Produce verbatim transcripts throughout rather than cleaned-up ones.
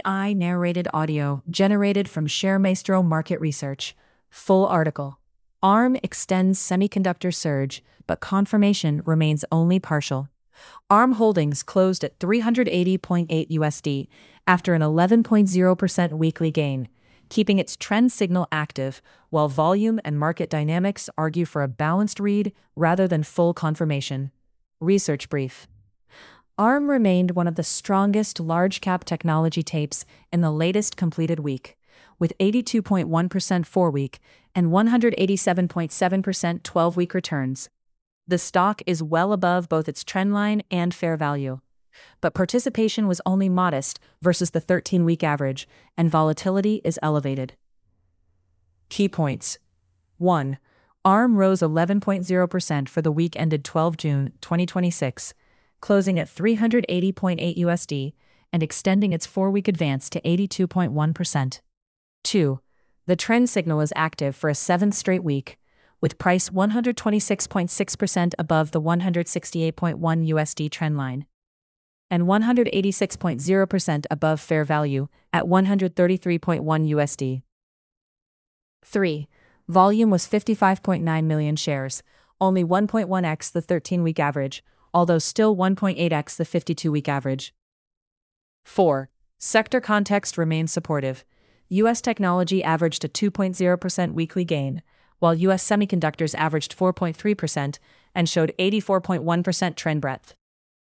I narrated audio generated from ShareMaestro Market Research. Full article. ARM extends semiconductor surge, but confirmation remains only partial. ARM Holdings closed at three hundred eighty point eight U S D after an eleven point zero percent weekly gain, keeping its trend signal active, while volume and market dynamics argue for a balanced read rather than full confirmation. Research brief. ARM remained one of the strongest large-cap technology tapes in the latest completed week, with eighty-two point one percent four-week and one hundred eighty-seven point seven percent twelve-week returns. The stock is well above both its trendline and fair value, but participation was only modest versus the thirteen-week average, and volatility is elevated. Key points. one. ARM rose eleven point zero percent for the week ended the twelfth of June twenty twenty-six, closing at three hundred eighty point eight U S D and extending its four-week advance to eighty-two point one percent. two. The trend signal is active for a seventh straight week, with price one hundred twenty-six point six percent above the one hundred sixty-eight point one U S D trendline, and one hundred eighty-six point zero percent above fair value at one hundred thirty-three point one U S D. three. Volume was fifty-five point nine million shares, only one point one x the thirteen-week average, although still one point eight x the fifty-two-week average. four. Sector context remains supportive. U S technology averaged a two point zero percent weekly gain, while U S semiconductors averaged four point three percent and showed eighty-four point one percent trend breadth.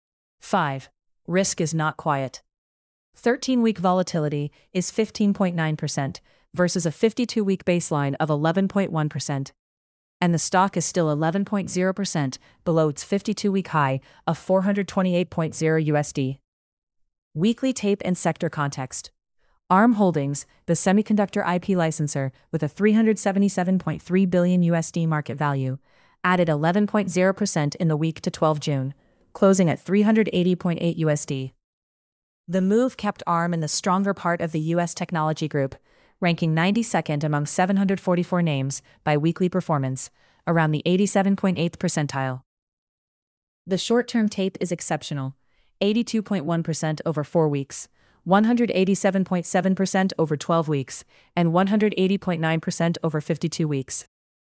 five. Risk is not quiet. thirteen-week volatility is fifteen point nine percent versus a fifty-two-week baseline of eleven point one percent, and the stock is still eleven point zero percent below its fifty-two-week high of four hundred twenty-eight point zero U S D. Weekly tape and sector context. ARM Holdings, the semiconductor I P licensor with a three hundred seventy-seven point three billion U S D market value, added eleven point zero percent in the week to the twelfth of June, closing at three hundred eighty point eight U S D. The move kept ARM in the stronger part of the U S technology group, ranking ninety-second among seven hundred forty-four names by weekly performance, around the eighty-seven point eighth percentile. The short-term tape is exceptional, eighty-two point one percent over four weeks, one hundred eighty-seven point seven percent over twelve weeks, and one hundred eighty point nine percent over fifty-two weeks.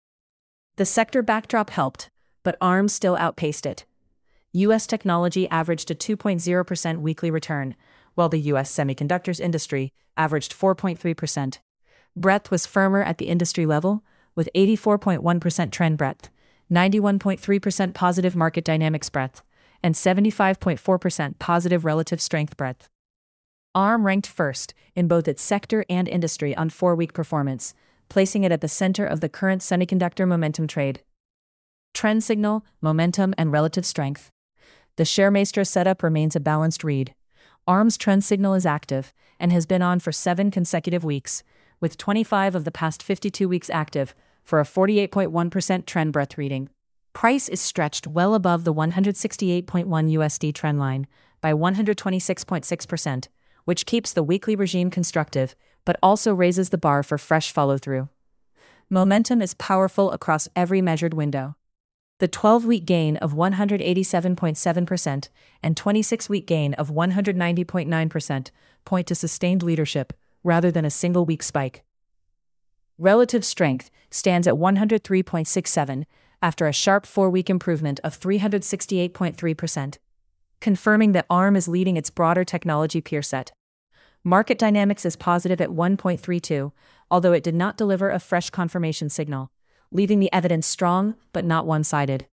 The sector backdrop helped, but ARM still outpaced it. U S technology averaged a two point zero percent weekly return, while the U S semiconductors industry averaged four point three percent. Breadth was firmer at the industry level, with eighty-four point one percent trend breadth, ninety-one point three percent positive market dynamics breadth, and seventy-five point four percent positive relative strength breadth. ARM ranked first in both its sector and industry on four-week performance, placing it at the center of the current semiconductor momentum trade. Trend signal, momentum, and relative strength. The ShareMaestro setup remains a balanced read. ARM's trend signal is active and has been on for seven consecutive weeks, with twenty-five of the past fifty-two weeks active, for a forty-eight point one percent trend breadth reading. Price is stretched well above the one hundred sixty-eight point one U S D trendline by one hundred twenty-six point six percent, which keeps the weekly regime constructive, but also raises the bar for fresh follow-through. Momentum is powerful across every measured window. The twelve-week gain of one hundred eighty-seven point seven percent and twenty-six-week gain of one hundred ninety point nine percent point to sustained leadership, rather than a single-week spike. Relative strength stands at one hundred three point six seven, after a sharp four-week improvement of three hundred sixty-eight point three percent, confirming that ARM is leading its broader technology peer set. Market dynamics is positive at one point three two, although it did not deliver a fresh confirmation signal, leaving the evidence strong but not one-sided.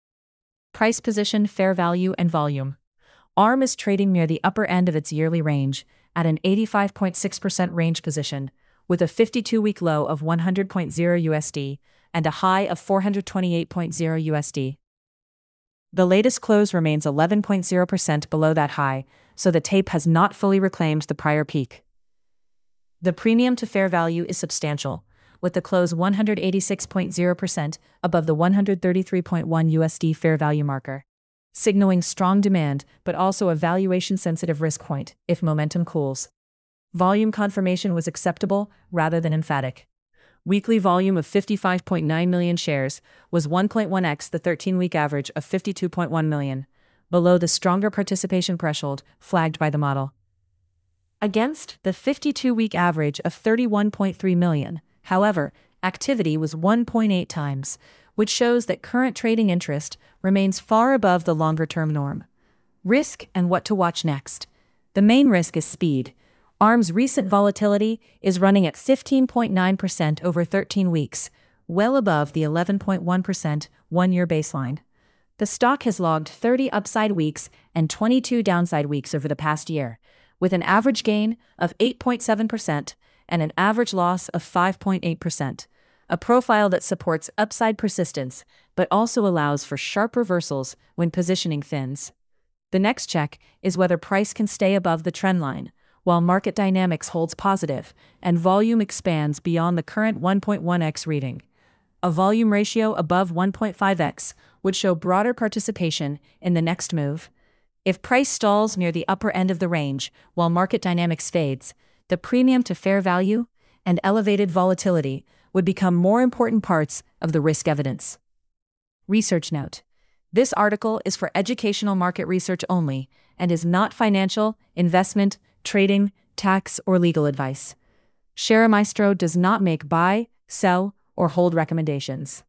Price position, fair value, and volume. ARM is trading near the upper end of its yearly range, at an eighty-five point six percent range position, with a fifty-two-week low of one hundred point zero U S D and a high of four hundred twenty-eight point zero U S D. The latest close remains eleven point zero percent below that high, so the tape has not fully reclaimed the prior peak. The premium to fair value is substantial, with the close one hundred eighty-six point zero percent above the one hundred thirty-three point one U S D fair value marker, signaling strong demand but also a valuation-sensitive risk point if momentum cools. Volume confirmation was acceptable rather than emphatic. Weekly volume of fifty-five point nine million shares was one point one x the thirteen-week average of fifty-two point one million, below the stronger participation threshold flagged by the model. against the fifty-two-week average of thirty-one point three million. However, activity was one point eight times, which shows that current trading interest remains far above the longer-term norm. Risk and what to watch next. The main risk is speed. ARM's recent volatility is running at fifteen point nine percent over thirteen weeks, well above the eleven point one percent one-year baseline. The stock has logged thirty upside weeks and twenty-two downside weeks over the past year, with an average gain of eight point seven percent and an average loss of five point eight percent, a profile that supports upside persistence but also allows for sharp reversals when positioning thins. The next check is whether price can stay above the trend line, while market dynamics holds positive and volume expands beyond the current one point one x reading. A volume ratio above one point five x would show broader participation in the next move. If price stalls near the upper end of the range while market dynamics fades, the premium to fair value and elevated volatility would become more important parts of the risk evidence. Research note: this article is for educational market research only and is not financial, investment, trading, tax, or legal advice. ShareMaestro does not make buy, sell, or hold recommendations.